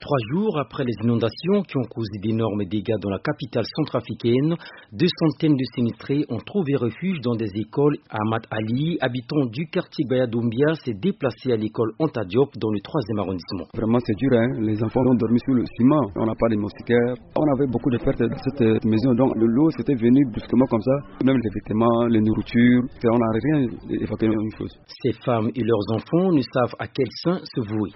3 jours après les inondations qui ont causé d'énormes dégâts dans la capitale centrafricaine, 2 centaines de sinistrés ont trouvé refuge dans des écoles. Ahmad Ali, habitant du quartier Bayadombia, s'est déplacé à l'école Anta Diop dans le 3e arrondissement. Vraiment c'est dur, les enfants ont dormi sur le ciment, on n'a pas de moustiquaires, on avait beaucoup de pertes dans cette maison, donc l'eau c'était venu brusquement comme ça, même les vêtements, les nourritures, on n'a rien évacué une chose. Ces femmes et leurs enfants ne savent à quel sein se vouer.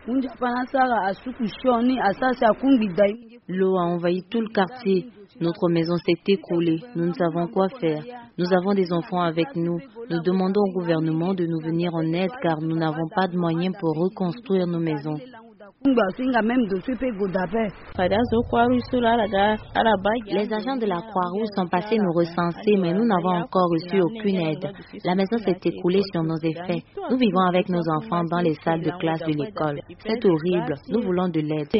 L'eau a envahi tout le quartier. Notre maison s'est écroulée. Nous ne savons quoi faire. Nous avons des enfants avec nous. Nous demandons au gouvernement de nous venir en aide car nous n'avons pas de moyens pour reconstruire nos maisons. Les agents de la Croix-Rouge sont passés nous recenser, mais nous n'avons encore reçu aucune aide. La maison s'est écroulée sur nos effets. Nous vivons avec nos enfants dans les salles de classe de l'école. C'est horrible. Nous voulons de l'aide.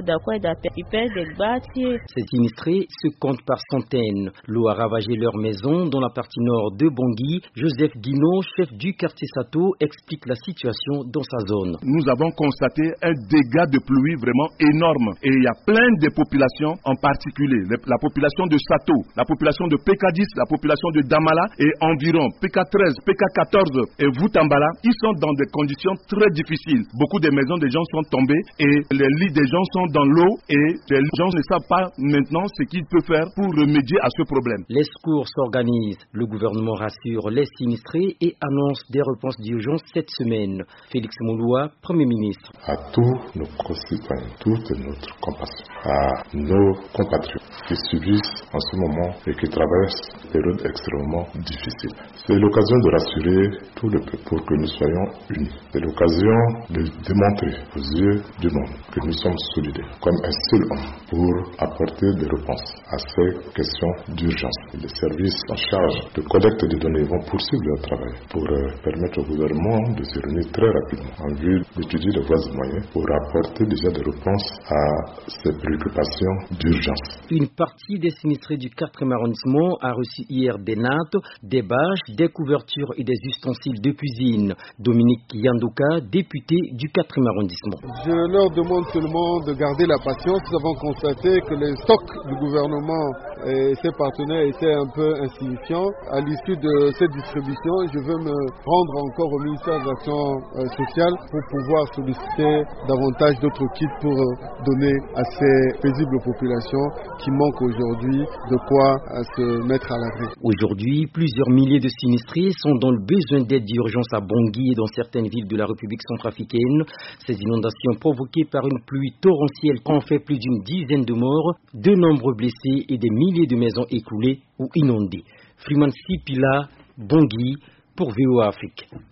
Ces sinistrés se comptent par centaines. L'eau a ravagé leur maison dans la partie nord de Bangui. Joseph Guino, chef du quartier Sato, explique la situation dans sa zone. Nous avons constaté un dégâts de pluie vraiment énorme et il y a plein de populations, en particulier la population de Sato, la population de PK10, la population de Damala et environ PK13, PK14 et Voutambala, ils sont dans des conditions très difficiles. Beaucoup de maisons des gens sont tombées et les lits des gens sont dans l'eau et les gens ne savent pas maintenant ce qu'ils peuvent faire pour remédier à ce problème. Les secours s'organisent. Le gouvernement rassure les sinistrés et annonce des réponses d'urgence cette semaine. Félix Mouloua, Premier ministre. À tous nos concitoyens, toute notre compassion à nos compatriotes qui subissent en ce moment et qui traversent une période extrêmement difficile. C'est l'occasion de rassurer tout le peuple pour que nous soyons unis. C'est l'occasion de démontrer aux yeux du monde que nous sommes solidaires comme un seul homme pour apporter des réponses à ces questions d'urgence. Les services en charge de collecte de données vont poursuivre leur travail pour permettre au gouvernement de se réunir très rapidement en vue d'étudier les voies et moyens pour apporter déjà des réponses à ces préoccupations d'urgence. Une partie des sinistrés du 4e arrondissement a reçu hier des nattes, des bâches, des couvertures et des ustensiles de cuisine. Dominique Yandouka, député du 4e arrondissement. Je leur demande seulement de garder la patience. Nous avons constaté que les stocks du gouvernement et ses partenaires étaient un peu insignifiants. À l'issue de cette distribution, je veux me rendre encore au ministère de l'Action sociale pour pouvoir solliciter davantage d'autres kits pour donner à ces paisibles populations qui manquent aujourd'hui de quoi se mettre à l'abri. Aujourd'hui, plusieurs milliers de sinistrés sont dans le besoin d'aide d'urgence à Bangui et dans certaines villes de la République centrafricaine. Ces inondations provoquées par une pluie torrentielle ont fait plus d'une dizaine de morts, de nombreux blessés et des milliers de maisons écoulées ou inondées. Freeman Sipila, Bangui, pour VOA Afrique.